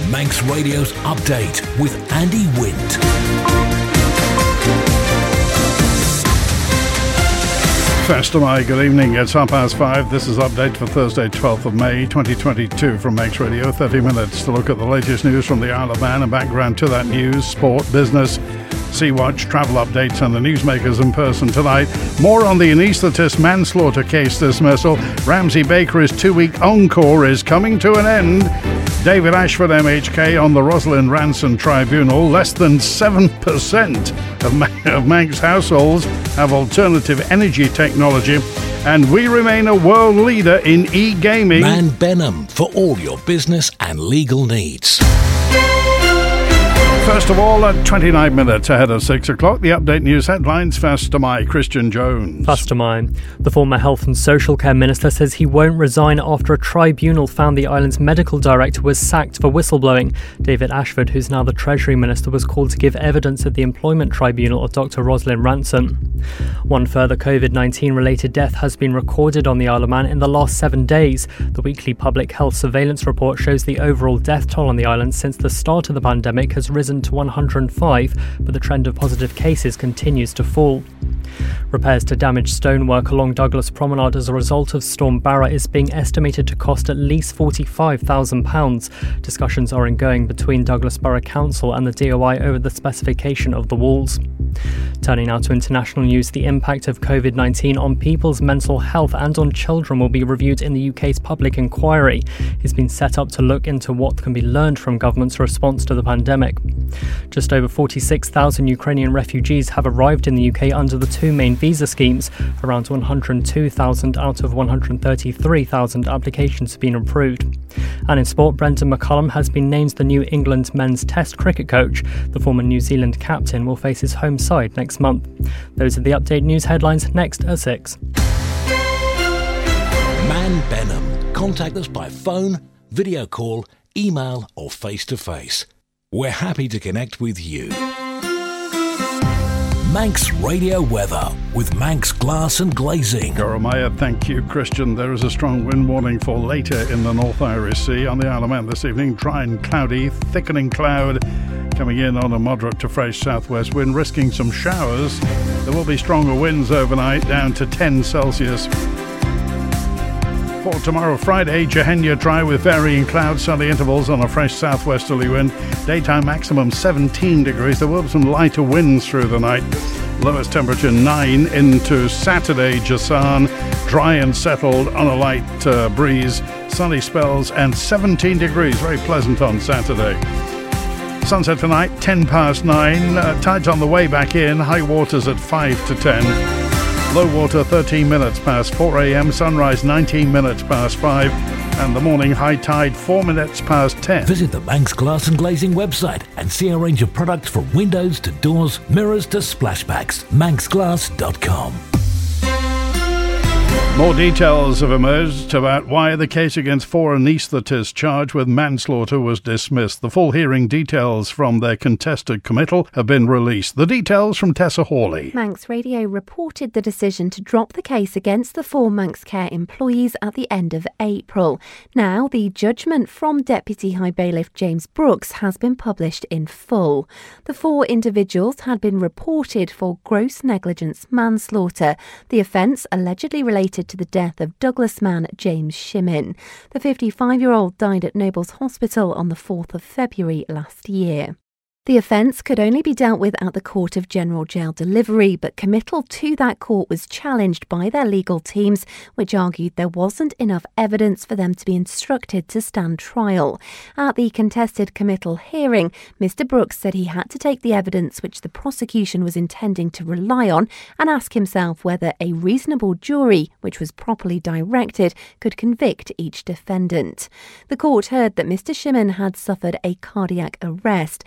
Manx Radio's Update with Andy Wint. First of May, good evening. It's 5:30. This is Update for Thursday, 12th of May, 2022 from Manx Radio. 30 minutes to look at the latest news from the Isle of Man and background to that news, sport, business, Sea-Watch, travel updates and the newsmakers in person tonight. More on the anaesthetist manslaughter case dismissal. Ramsey Bakery's 2-week encore is coming to an end. David Ashford MHK on the Rosalind Ranson Tribunal. Less than 7% of Manx households have alternative energy technology. And we remain a world leader in e-gaming. Man Benham for all your business and legal needs. First of all, at 29 minutes ahead of 6 o'clock, the Update News headlines. First to my Christian Jones. First to mine. The former Health and Social Care Minister says he won't resign after a tribunal found the island's medical director was sacked for whistleblowing. David Ashford, who's now the Treasury Minister, was called to give evidence at the Employment Tribunal of Dr Rosalind Ranson. One further COVID-19 related death has been recorded on the Isle of Man in the last 7 days. The weekly public health surveillance report shows the overall death toll on the island since the start of the pandemic has risen to 105, but the trend of positive cases continues to fall. Repairs to damaged stonework along Douglas Promenade as a result of Storm Barra is being estimated to cost at least £45,000. Discussions are ongoing between Douglas Borough Council and the DOI over the specification of the walls. Turning now to international news, the impact of COVID-19 on people's mental health and on children will be reviewed in the UK's public inquiry. It's been set up to look into what can be learned from government's response to the pandemic. Just over 46,000 Ukrainian refugees have arrived in the UK under the two main visa schemes. Around 102,000 out of 133,000 applications have been approved. And in sport, Brendan McCullum has been named the new England men's Test cricket coach. The former New Zealand captain will face his home side next month. Those are the Update News headlines, next at 6. Man Benham. Contact us by phone, video call, email or face-to-face. We're happy to connect with you. Manx Radio Weather with Manx Glass and Glazing. Goromaya, thank you, Christian. There is a strong wind warning for later in the North Irish Sea. On the Isle of Man this evening, dry and cloudy, thickening cloud coming in on a moderate to fresh southwest wind, risking some showers. There will be stronger winds overnight, down to 10 Celsius. For tomorrow, Friday, Jehenya dry with varying cloud, sunny intervals on a fresh southwesterly wind. Daytime maximum 17 degrees. There will be some lighter winds through the night. Lowest temperature 9 into Saturday, Jasan. Dry and settled on a light breeze. Sunny spells and 17 degrees. Very pleasant on Saturday. Sunset tonight, 10 past 9. Tides on the way back in. High waters at 5 to 10. Low water 13 minutes past 4 a.m. Sunrise 19 minutes past 5. And the morning high tide 4 minutes past 10. Visit the Manx Glass and Glazing website and see a range of products from windows to doors, mirrors to splashbacks. manxglass.com. More details have emerged about why the case against 4 anaesthetists charged with manslaughter was dismissed. The full hearing details from their contested committal have been released. The details from Tessa Hawley. Manx Radio reported the decision to drop the case against the 4 Manx Care employees at the end of April. Now, the judgment from Deputy High Bailiff James Brooks has been published in full. The 4 individuals had been reported for gross negligence manslaughter, the offence allegedly related to the death of Douglas man James Shimin. The 55-year-old died at Nobles Hospital on the 4th of February last year. The offence could only be dealt with at the Court of General Jail Delivery, but committal to that court was challenged by their legal teams, which argued there wasn't enough evidence for them to be instructed to stand trial. At the contested committal hearing, Mr Brooks said he had to take the evidence which the prosecution was intending to rely on and ask himself whether a reasonable jury, which was properly directed, could convict each defendant. The court heard that Mr Shimin had suffered a cardiac arrest. The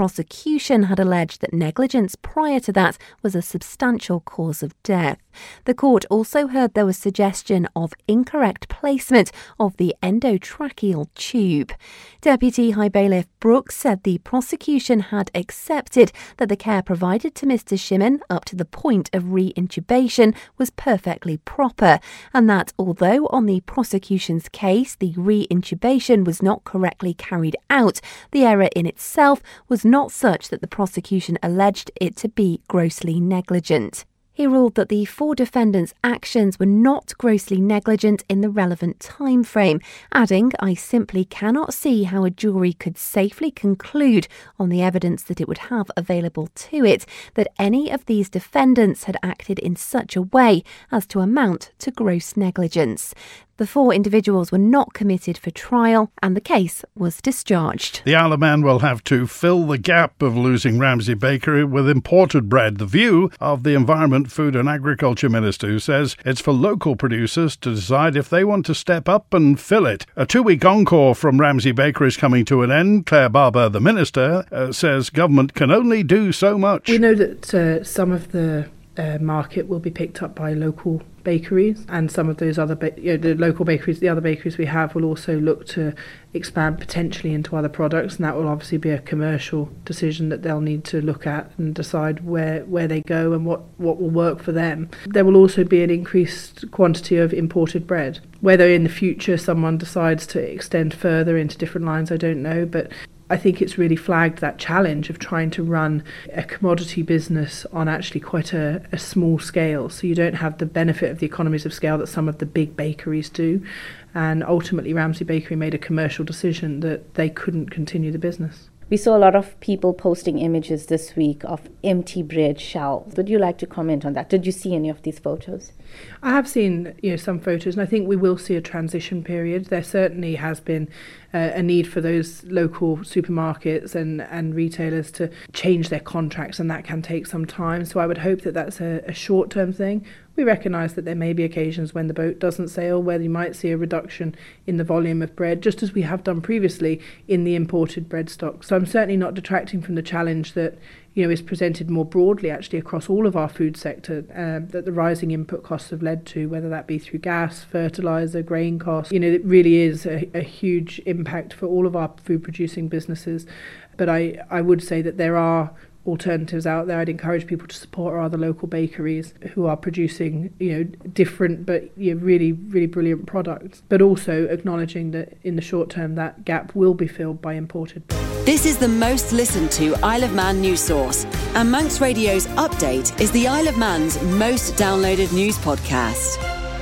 prosecution had alleged that negligence prior to that was a substantial cause of death. The court also heard there was suggestion of incorrect placement of the endotracheal tube. Deputy High Bailiff Brooks said the prosecution had accepted that the care provided to Mr. Shimon up to the point of re-intubation was perfectly proper, and that although on the prosecution's case the re-intubation was not correctly carried out, the error in itself was not such that the prosecution alleged it to be grossly negligent. He ruled that the 4 defendants' actions were not grossly negligent in the relevant time frame, adding, "I simply cannot see how a jury could safely conclude, on the evidence that it would have available to it, that any of these defendants had acted in such a way as to amount to gross negligence." The 4 individuals were not committed for trial and the case was discharged. The Isle of Man will have to fill the gap of losing Ramsay Bakery with imported bread. The view of the Environment, Food and Agriculture Minister, who says it's for local producers to decide if they want to step up and fill it. A 2-week encore from Ramsay Bakery is coming to an end. Claire Barber, the Minister, says government can only do so much. We know that some of the market will be picked up by local bakeries, and some of those other the local bakeries, the other bakeries we have, will also look to expand potentially into other products, and that will obviously be a commercial decision that they'll need to look at and decide where they go and what will work for them. There will also be an increased quantity of imported bread. Whether in the future someone decides to extend further into different lines, I don't know, but I think it's really flagged that challenge of trying to run a commodity business on actually quite a small scale. So you don't have the benefit of the economies of scale that some of the big bakeries do. And ultimately, Ramsay Bakery made a commercial decision that they couldn't continue the business. We saw a lot of people posting images this week of empty bread shelves. Would you like to comment on that? Did you see any of these photos? I have seen some photos, and I think we will see a transition period. There certainly has been a need for those local supermarkets and retailers to change their contracts, and that can take some time. So I would hope that that's a short-term thing. We recognise that there may be occasions when the boat doesn't sail where you might see a reduction in the volume of bread, just as we have done previously in the imported bread stock. So I'm certainly not detracting from the challenge that is presented more broadly actually across all of our food sector, that the rising input costs have led to, whether that be through gas, fertiliser, grain costs. It really is a huge impact for all of our food producing businesses. But I would say that there are alternatives out there. I'd encourage people to support our other local bakeries who are producing different but really, really brilliant products, but also acknowledging that in the short term that gap will be filled by imported bread. This is the most listened to Isle of Man news source, and Manx Radio's Update is the Isle of Man's most downloaded news podcast.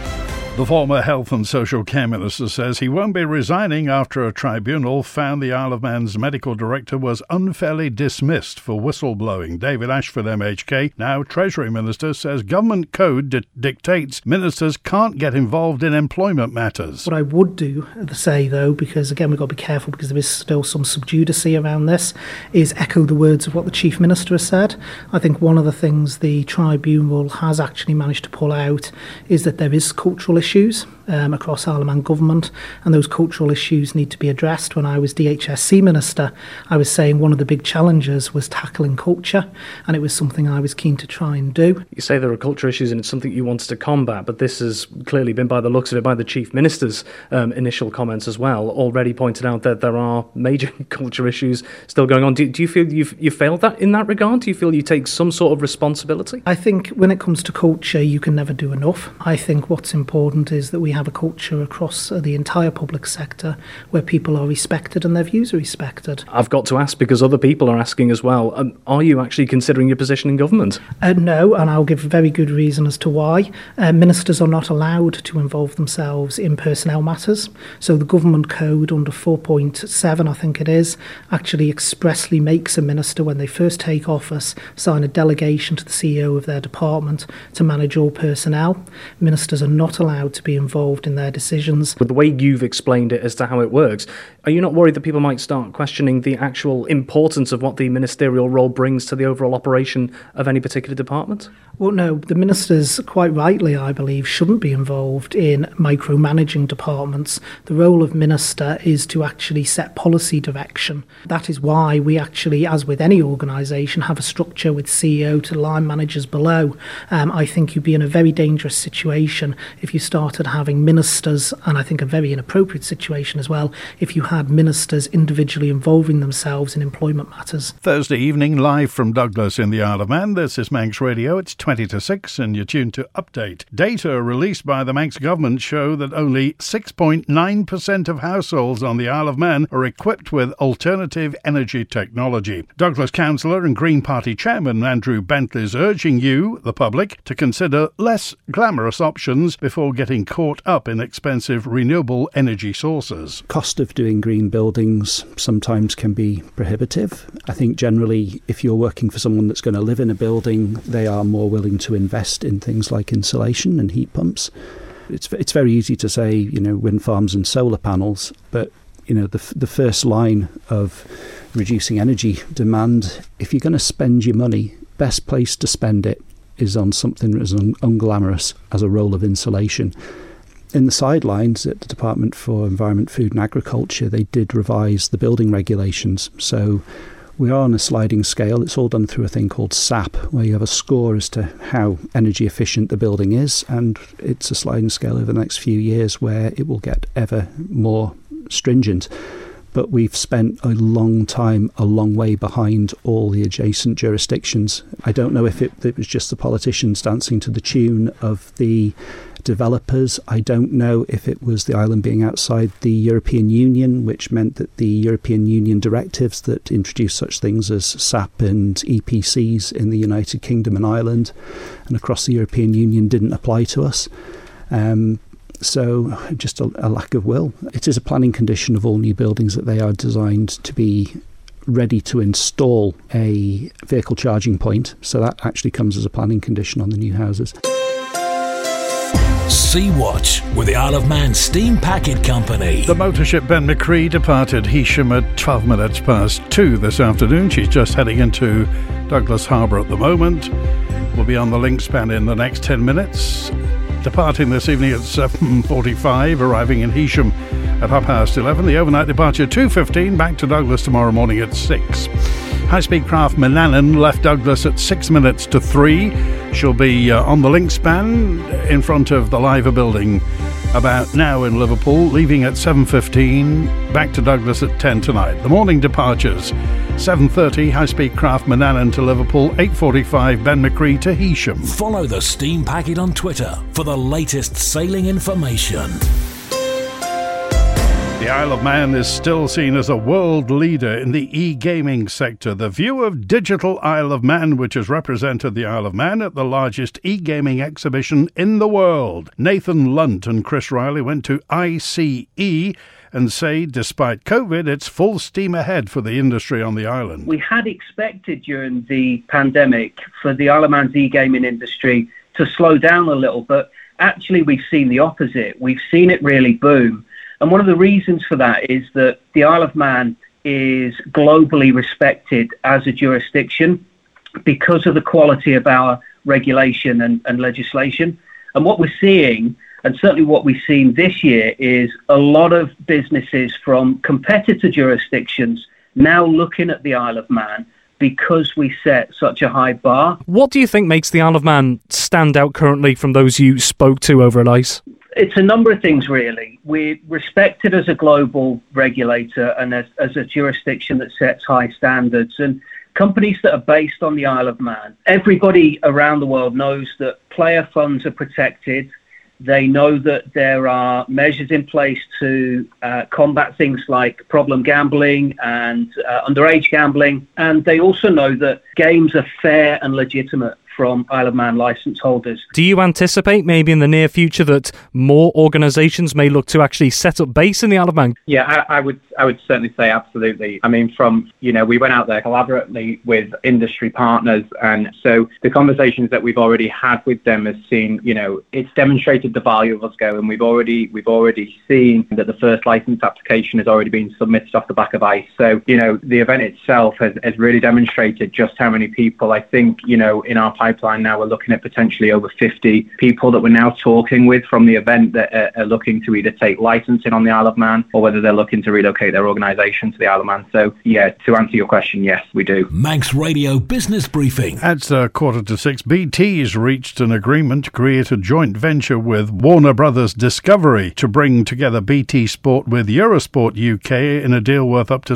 The former Health and Social Care Minister says he won't be resigning after a tribunal found the Isle of Man's medical director was unfairly dismissed for whistleblowing. David Ashford, MHK, now Treasury Minister, says government code dictates ministers can't get involved in employment matters. What I would do, say though, because again we've got to be careful because there is still some subjudice around this, is echo the words of what the Chief Minister has said. I think one of the things the tribunal has actually managed to pull out is that there is cultural issues across Isle of Man government, and those cultural issues need to be addressed. When I was DHSC Minister, I was saying one of the big challenges was tackling culture, and it was something I was keen to try and do. You say there are culture issues and it's something you wanted to combat, but this has clearly been, by the looks of it, by the Chief Minister's initial comments as well, already pointed out that there are major culture issues still going on. Do you feel you've failed that in that regard? Do you feel you take some sort of responsibility? I think when it comes to culture, you can never do enough. I think what's important is that we have a culture across the entire public sector where people are respected and their views are respected. I've got to ask, because other people are asking as well, are you actually considering your position in government? No, and I'll give a very good reason as to why. Ministers are not allowed to involve themselves in personnel matters. So the government code under 4.7, I think it is, actually expressly makes a minister, when they first take office, sign a delegation to the CEO of their department to manage all personnel. Ministers are not allowed to be involved in their decisions. With the way you've explained it as to how it works, are you not worried that people might start questioning the actual importance of what the ministerial role brings to the overall operation of any particular department? Well, no, the ministers, quite rightly, I believe, shouldn't be involved in micromanaging departments. The role of minister is to actually set policy direction. That is why we actually, as with any organisation, have a structure with CEO to line managers below. I think you'd be in a very dangerous situation if you started having ministers, and I think a very inappropriate situation as well, if you had ministers individually involving themselves in employment matters. Thursday evening, live from Douglas in the Isle of Man. This is Manx Radio. It's 20 to 6 and you're tuned to Update. Data released by the Manx government show that only 6.9% of households on the Isle of Man are equipped with alternative energy technology. Douglas councillor and Green Party chairman Andrew Bentley is urging you, the public, to consider less glamorous options before getting caught up in expensive renewable energy sources. Cost of doing green buildings sometimes can be prohibitive. I think generally if you're working for someone that's going to live in a building, they are more willing to invest in things like insulation and heat pumps. It's very easy to say, wind farms and solar panels, but the first line of reducing energy demand, if you're going to spend your money, best place to spend it is on something as unglamorous as a roll of insulation. In the sidelines at the Department for Environment, Food and Agriculture, they did revise the building regulations. So we are on a sliding scale. It's all done through a thing called SAP, where you have a score as to how energy efficient the building is, and it's a sliding scale over the next few years where it will get ever more stringent. But we've spent a long time, a long way behind all the adjacent jurisdictions. I don't know if it was just the politicians dancing to the tune of the developers. I don't know if it was the island being outside the European Union, which meant that the European Union directives that introduced such things as SAP and EPCs in the United Kingdom and Ireland and across the European Union didn't apply to us. So just a lack of will. It is a planning condition of all new buildings that they are designed to be ready to install a vehicle charging point. So that actually comes as a planning condition on the new houses. Sea-Watch with the Isle of Man Steam Packet Company. The motor ship Ben McCree departed Heysham at 12 minutes past 2 this afternoon. She's just heading into Douglas Harbour at the moment. We'll be on the link span in the next 10 minutes. Departing this evening at 7:45, arriving in Heysham at 11:30. The overnight departure 2:15, back to Douglas tomorrow morning at 6. High-speed craft Manannan left Douglas at 6 minutes to 3. She'll be on the link span in front of the Liver building about now in Liverpool, leaving at 7:15, back to Douglas at 10 tonight. The morning departures: 7:30 high-speed craft Manannan to Liverpool, 8:45 Ben McCree to Heysham. Follow the Steam Packet on Twitter for the latest sailing information. The Isle of Man is still seen as a world leader in the e-gaming sector. The View of Digital Isle of Man, which has represented the Isle of Man at the largest e-gaming exhibition in the world. Nathan Lunt and Chris Riley went to ICE and say, despite COVID, it's full steam ahead for the industry on the island. We had expected during the pandemic for the Isle of Man's e-gaming industry to slow down a little, but actually we've seen the opposite. We've seen it really boom. And one of the reasons for that is that the Isle of Man is globally respected as a jurisdiction because of the quality of our regulation and legislation. And what we're seeing, and certainly what we've seen this year, is a lot of businesses from competitor jurisdictions now looking at the Isle of Man because we set such a high bar. What do you think makes the Isle of Man stand out currently from those you spoke to over at ICE? It's a number of things, really. We're respected as a global regulator and as a jurisdiction that sets high standards. And companies that are based on the Isle of Man, everybody around the world knows that player funds are protected. They know that there are measures in place to combat things like problem gambling and underage gambling. And they also know that games are fair and legitimate from Isle of Man licence holders. Do you anticipate maybe in the near future that more organisations may look to actually set up base in the Isle of Man? Yeah, I would certainly say absolutely. I mean, we went out there collaboratively with industry partners, and so the conversations that we've already had with them has seen, it's demonstrated the value of us going. We've already seen that the first licence application has already been submitted off the back of ICE. So, the event itself has really demonstrated just how many people, I think, in our pipeline now. We're looking at potentially over 50 people that we're now talking with from the event that are looking to either take licensing on the Isle of Man or whether they're looking to relocate their organisation to the Isle of Man. So, yeah, to answer your question, yes, we do. Manx Radio Business Briefing. At 5:45, BT has reached an agreement to create a joint venture with Warner Brothers Discovery to bring together BT Sport with Eurosport UK in a deal worth up to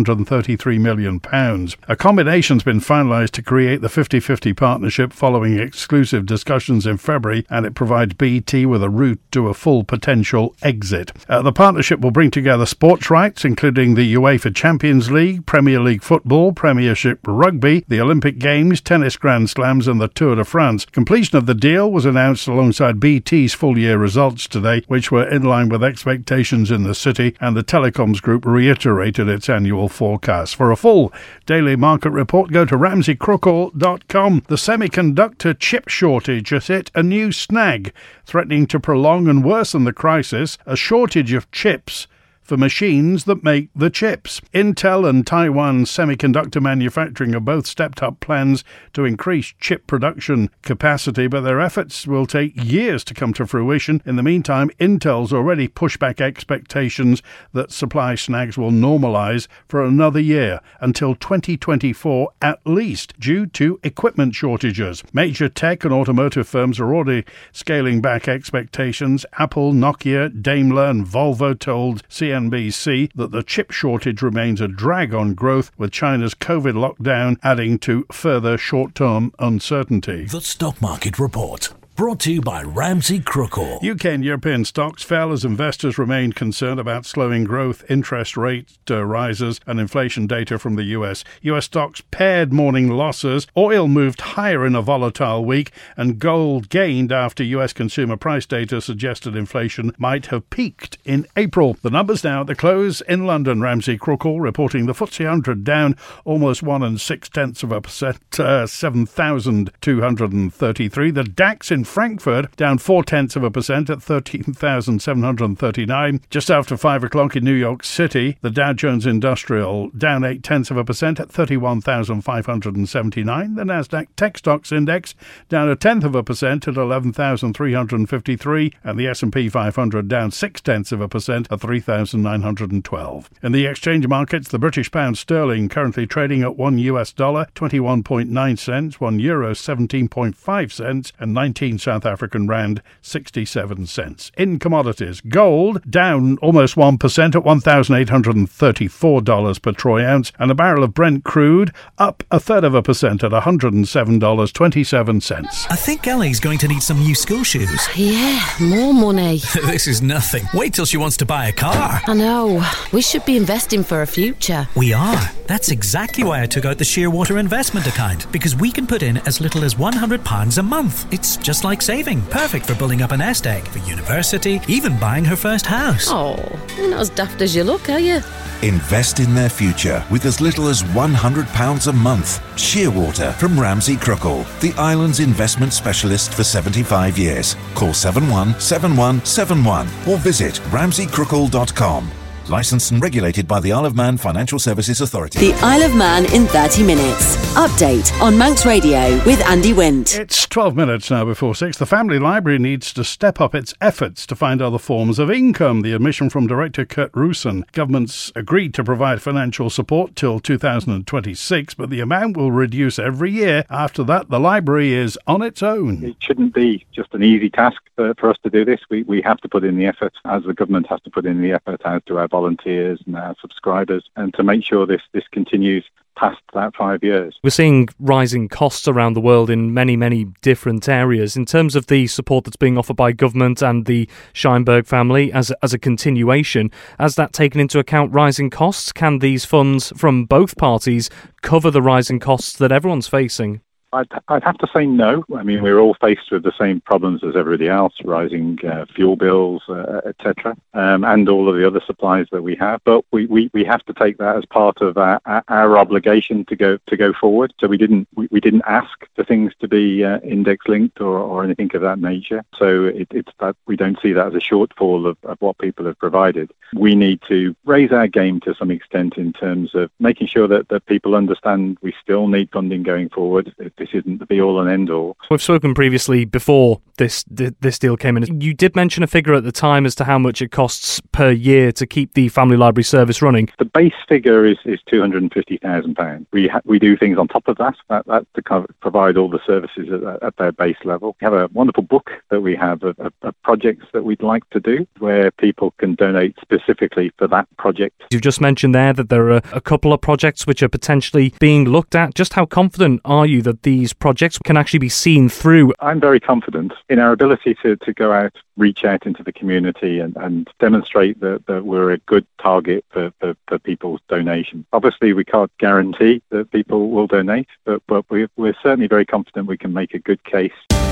£633 million. A combination's been finalised to create the 50-50 partnership following exclusive discussions in February, and it provides BT with a route to a full potential exit. The partnership will bring together sports rights, including the UEFA Champions League, Premier League football, Premiership rugby, the Olympic Games, tennis Grand Slams and the Tour de France. Completion of the deal was announced alongside BT's full-year results today, which were in line with expectations in the city, and the Telecoms Group reiterated its annual forecast. For a full daily market report, go to ramseycrookall.com. The semiconductor chip shortage has hit a new snag, threatening to prolong and worsen the crisis. A shortage of chips for machines that make the chips. Intel and Taiwan Semiconductor Manufacturing have both stepped up plans to increase chip production capacity, but their efforts will take years to come to fruition. In the meantime, Intel's already pushed back expectations that supply snags will normalise for another year, until 2024 at least, due to equipment shortages. Major tech and automotive firms are already scaling back expectations. Apple, Nokia, Daimler and Volvo told CNBC that the chip shortage remains a drag on growth, with China's COVID lockdown adding to further short-term uncertainty. The Stock Market Report. Brought to you by Ramsey Crookall. UK and European stocks fell as investors remained concerned about slowing growth, interest rate rises and inflation data from the US. US stocks pared morning losses. Oil moved higher in a volatile week, and gold gained after US consumer price data suggested inflation might have peaked in April. The numbers now at the close in London. Ramsey Crookall reporting the FTSE 100 down almost 1 6/10%, 7,233. The DAX in Frankfurt down 0.4% at 13,739. Just after 5 o'clock in New York City, the Dow Jones Industrial down 0.8% at 31,579. The Nasdaq Tech Stocks Index down 0.1% at 11,353, and the S&P 500 down 0.6% at 3,912. In the exchange markets, the British pound sterling currently trading at $1 21.9 cents, €1 17.5 cents, and 19 South African rand 67 cents. In commodities, gold down almost 1% at $1,834 per troy ounce, and a barrel of Brent crude up 0.33% at $107.27. I think Ellie's going to need some new school shoes. Yeah, more money. This is nothing. Wait till she wants to buy a car. I know. We should be investing for a future. We are. That's exactly why I took out the Shearwater investment account, because we can put in as little as £100 a month. It's just like saving. Perfect for building up a nest egg, for university, even buying her first house. Oh, you're not as daft as you look, are you? Invest in their future with as little as £100 a month. Shearwater from Ramsey Crookall, the island's investment specialist for 75 years. Call 717171 or visit ramseycrookall.com. Licensed and regulated by the Isle of Man Financial Services Authority. The Isle of Man in 30 minutes. Update on Manx Radio with Andy Wint. It's 12 minutes now before 6. The Family Library needs to step up its efforts to find other forms of income. The admission from Director Kurt Rusin. Government's agreed to provide financial support till 2026, but the amount will reduce every year. After that, the library is on its own. It shouldn't be just an easy task for us to do this. We have to put in the effort, as the government has to put in the effort, as do our volunteers and our subscribers, and to make sure this continues past that 5 years. We're seeing rising costs around the world in many, many different areas. In terms of the support that's being offered by government and the Scheinberg family as a continuation, has that taken into account rising costs? Can these funds from both parties cover the rising costs that everyone's facing? I'd have to say no. I mean, we're all faced with the same problems as everybody else, rising fuel bills, etc., and all of the other supplies that we have. But we have to take that as part of our obligation to go forward. So we didn't ask for things to be index linked or anything of that nature. So it's that we don't see that as a shortfall of what people have provided. We need to raise our game to some extent in terms of making sure that people understand we still need funding going forward. This this isn't the be-all and end-all. We've spoken previously before this deal came in. You did mention a figure at the time as to how much it costs per year to keep the family library service running. The base figure is £250,000. We do things on top of that to provide all the services at their base level. We have a wonderful book that we have of projects that we'd like to do where people can donate specifically for that project. You've just mentioned there that there are a couple of projects which are potentially being looked at. Just how confident are you that these projects can actually be seen through? I'm very confident in our ability to go out, reach out into the community and demonstrate that we're a good target for people's donation. Obviously, we can't guarantee that people will donate, but we're certainly very confident we can make a good case.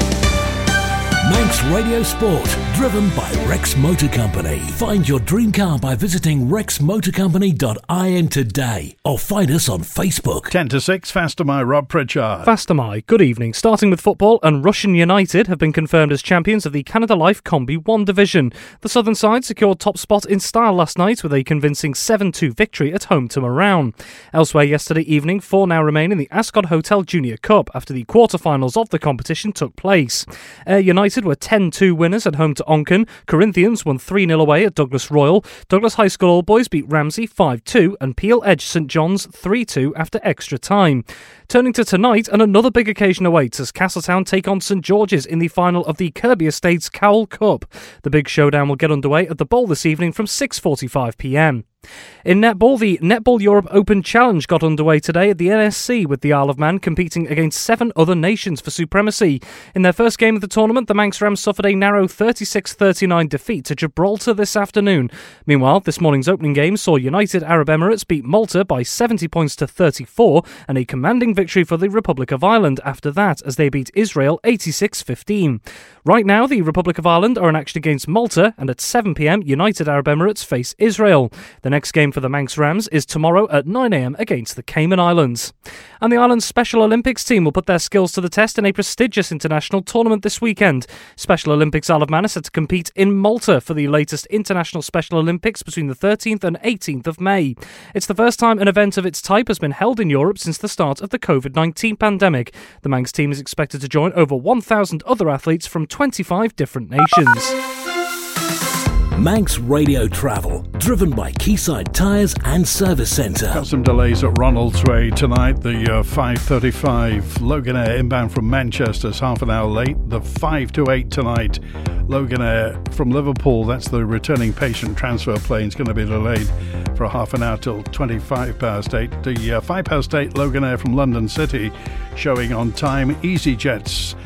Manx Radio Sport, driven by Rex Motor Company. Find your dream car by visiting rexmotorcompany.in today or find us on Facebook. 10 to 6, Faster My, Rob Pritchard. Faster My, good evening. Starting with football, and Rushen United have been confirmed as champions of the Canada Life Combi 1 division. The southern side secured top spot in style last night with a convincing 7-2 victory at home to Moran. Elsewhere yesterday evening, 4 now remain in the Ascot Hotel Junior Cup after the quarter-finals of the competition took place. Ayr United were 10-2 winners at home to Onken. Corinthians won 3-0 away at Douglas Royal. Douglas High School Old Boys beat Ramsey 5-2 and Peel Edge St John's 3-2 after extra time. Turning to tonight, and another big occasion awaits as Castletown take on St George's in the final of the Kirby Estates Cowell Cup. The big showdown will get underway at the Bowl this evening from 6:45pm. In netball, the Netball Europe Open Challenge got underway today at the NSC with the Isle of Man competing against 7 other nations for supremacy. In their first game of the tournament, the Manx Rams suffered a narrow 36-39 defeat to Gibraltar this afternoon. Meanwhile, this morning's opening game saw United Arab Emirates beat Malta by 70 points to 34 and a commanding victory for the Republic of Ireland after that as they beat Israel 86-15. Right now, the Republic of Ireland are in action against Malta, and at 7pm, United Arab Emirates face Israel. The next game for the Manx Rams is tomorrow at 9am against the Cayman Islands. And the Ireland's Special Olympics team will put their skills to the test in a prestigious international tournament this weekend. Special Olympics Isle of Man is set to compete in Malta for the latest International Special Olympics between the 13th and 18th of May. It's the first time an event of its type has been held in Europe since the start of the COVID-19 pandemic. The Manx team is expected to join over 1,000 other athletes from 25 different nations. Manx Radio Travel, driven by Quayside Tyres and Service Centre. Got some delays at Ronald's Way tonight. The 5:35 Loganair inbound from Manchester is half an hour late. The 5:28 tonight Loganair from Liverpool, that's the returning patient transfer plane, is going to be delayed for half an hour till 8:25. The 8:05 Loganair from London City showing on time. EasyJet's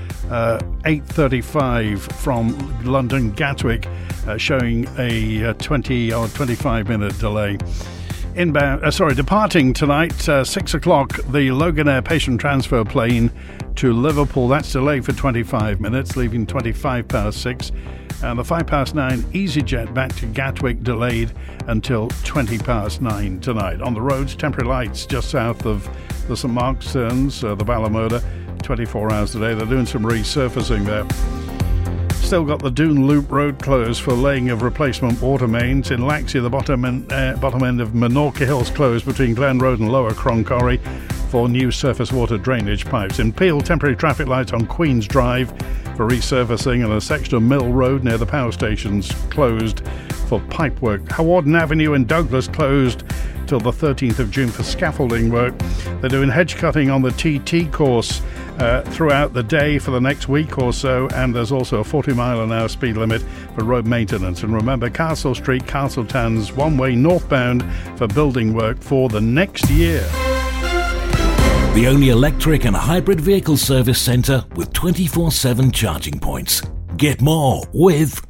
8:35 from London Gatwick showing a 20 or 25 minute delay. Departing tonight 6 o'clock, the Loganair patient transfer plane to Liverpool, that's delayed for 25 minutes, leaving 6:25. And the 9:05 EasyJet back to Gatwick delayed until 9:20 tonight. On the roads, temporary lights just south of the St Mark's Turns, the Ballymurda, 24 hours today. They're doing some resurfacing there. Still got the Doon Loop Road closed for laying of replacement water mains. In Laxey, the bottom end of Menorca Hills closed between Glen Road and Lower Croncorry for new surface water drainage pipes. In Peel, temporary traffic lights on Queen's Drive for resurfacing, and a section of Mill Road near the power stations closed for pipe work. Hawarden Avenue in Douglas closed till the 13th of June for scaffolding work. They're doing hedge cutting on the TT course throughout the day for the next week or so, and there's also a 40-mile-an-hour speed limit for road maintenance. And remember, Castle Street, Castletown's one-way northbound for building work for the next year. The only electric and hybrid vehicle service centre with 24/7 charging points. Get more with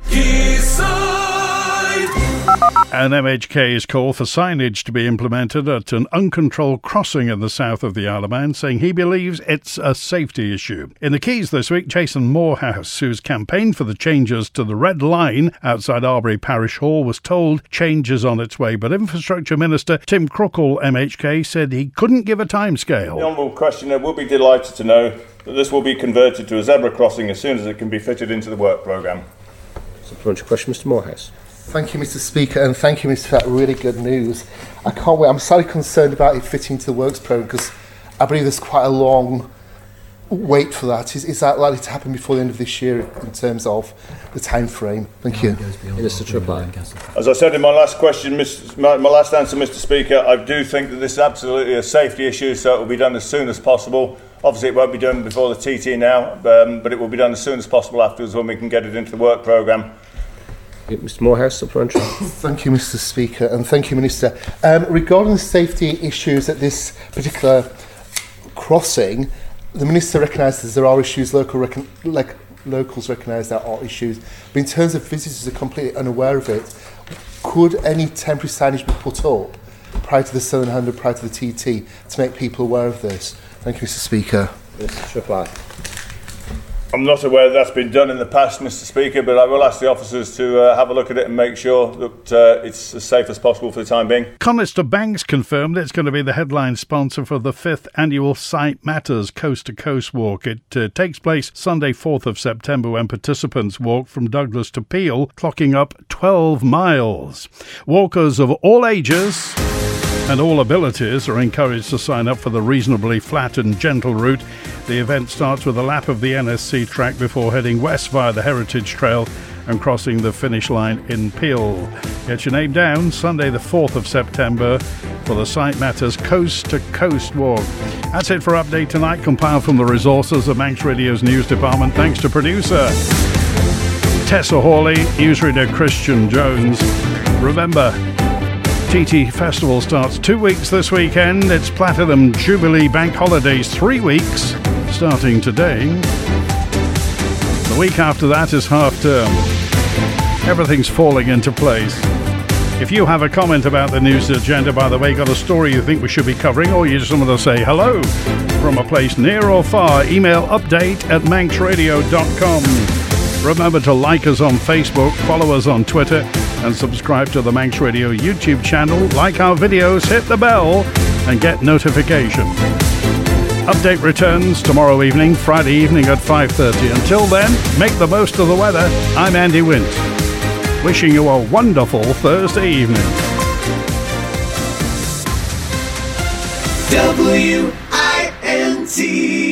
An MHK is called for signage to be implemented at an uncontrolled crossing in the south of the Isle of Man, saying he believes it's a safety issue. In the Keys this week, Jason Morehouse, who's campaigned for the changes to the Red Line outside Arbury Parish Hall, was told change is on its way. But Infrastructure Minister Tim Crookall, MHK, said he couldn't give a timescale. The Honourable Questioner will be delighted to know that this will be converted to a zebra crossing as soon as it can be fitted into the work programme. Supplementary question, Mr Morehouse. Thank you, Mr Speaker, and thank you, Mr, for that really good news. I can't wait. I'm slightly concerned about it fitting into the works programme because I believe there's quite a long wait for that? Is that likely to happen before the end of this year in terms of the time frame? Thank you. Minister to reply. As I said in my last question, my last answer, Mr. Speaker, I do think that this is absolutely a safety issue, so it will be done as soon as possible. Obviously, it won't be done before the TT now, but it will be done as soon as possible afterwards when we can get it into the work programme. Mr. Morehouse, supplementary. Thank you, Mr. Speaker, and thank you, Minister. Regarding the safety issues at this particular crossing, the Minister recognises there are issues, locals recognise there are issues, but in terms of visitors who are completely unaware of it, could any temporary signage be put up prior to the 700, prior to the TT, to make people aware of this? Thank you, Mr. Speaker. Mr. to reply. I'm not aware that's been done in the past, Mr. Speaker, but I will ask the officers to have a look at it and make sure that it's as safe as possible for the time being. Conister Banks confirmed it's going to be the headline sponsor for the 5th annual Site Matters Coast to Coast Walk. It takes place Sunday 4th of September when participants walk from Douglas to Peel, clocking up 12 miles. Walkers of all ages and all abilities are encouraged to sign up for the reasonably flat and gentle route. The event starts with a lap of the NSC track before heading west via the Heritage Trail and crossing the finish line in Peel. Get your name down, Sunday the 4th of September for the Site Matters Coast to Coast Walk. That's it for Update Tonight, compiled from the resources of Manx Radio's news department. Thanks to producer Tessa Hawley, newsreader Christian Jones. Remember, TT Festival starts 2 weeks this weekend. It's Platinum Jubilee Bank Holidays 3 weeks, starting today. The week after that is half term. Everything's falling into place. If you have a comment about the news agenda, by the way, got a story you think we should be covering, or you just want to say hello from a place near or far, email update@manxradio.com. Remember to like us on Facebook, follow us on Twitter, and subscribe to the Manx Radio YouTube channel. Like our videos, hit the bell, and get notification. Update returns tomorrow evening, Friday evening at 5:30. Until then, make the most of the weather. I'm Andy Wint, wishing you a wonderful Thursday evening. WINT